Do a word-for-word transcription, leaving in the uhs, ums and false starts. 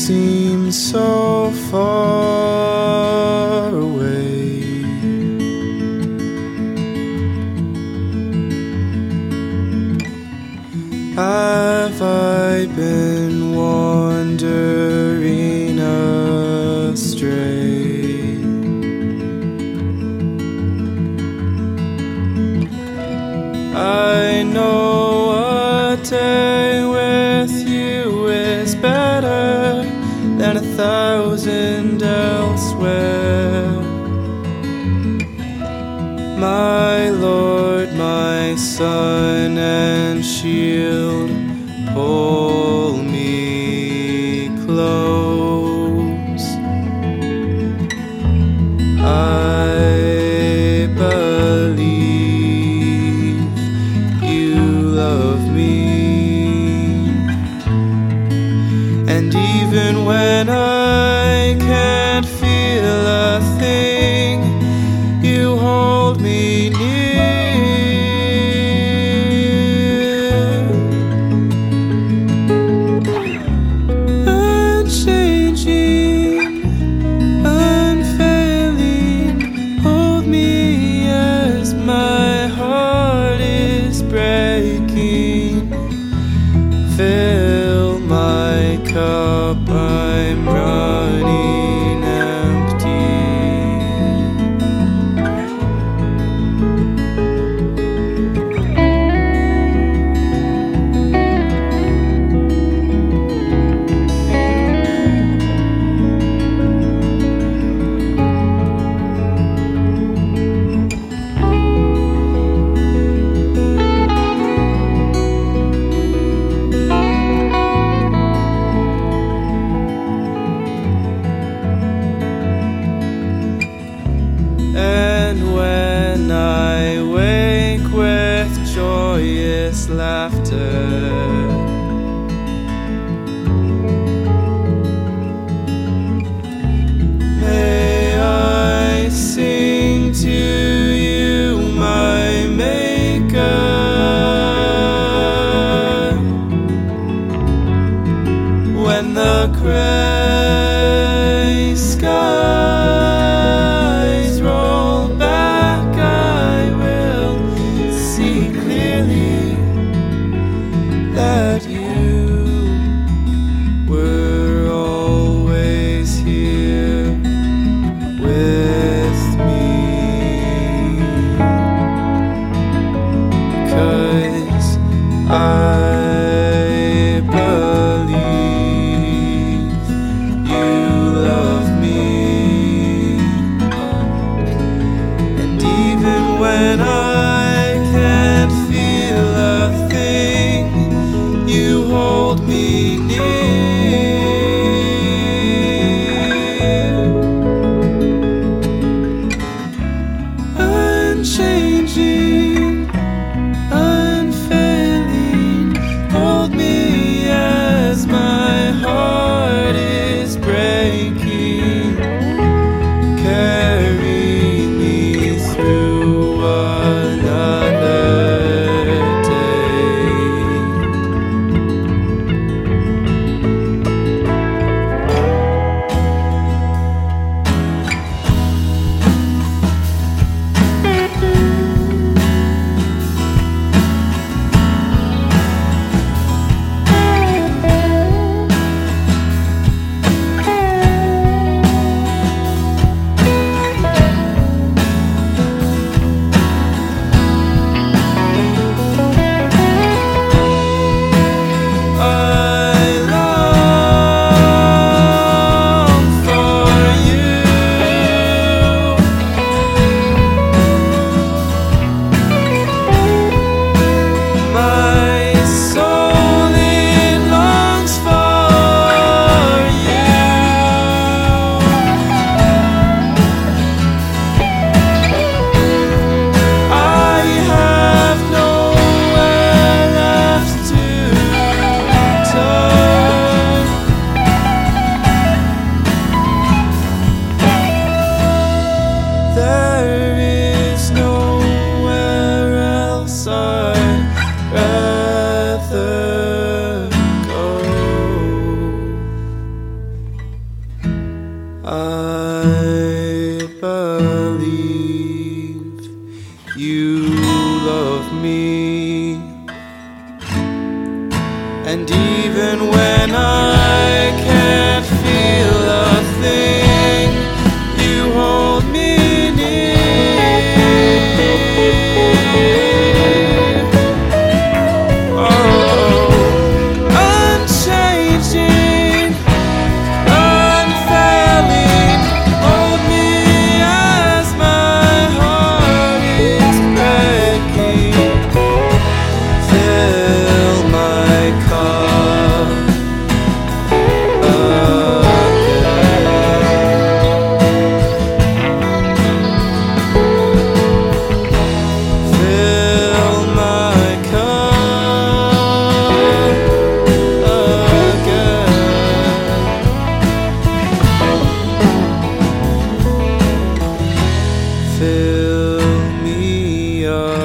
seem so far away. Have I been wandering astray? I know a day with you is better than a thousand elsewhere. My Lord, my sun and shield, hold me close. I believe you love me, and even when I can't feel a thing, you hold me near. Unchanging, unfailing, hold me as my heart is breaking. Fill my cup, I'm running empty. And when I wake with joyous laughter, may I sing to you, my Maker. When the gray skies roll back, I will see clearly that you were always here with me. 'Cause I believe you love me. I believe you love me, and even when I can't feel a thing, you hold me near. Oh, unchanging, unfailing, hold me as my heart is breaking. Fill my cup again. Fill my cup again. Fill me up.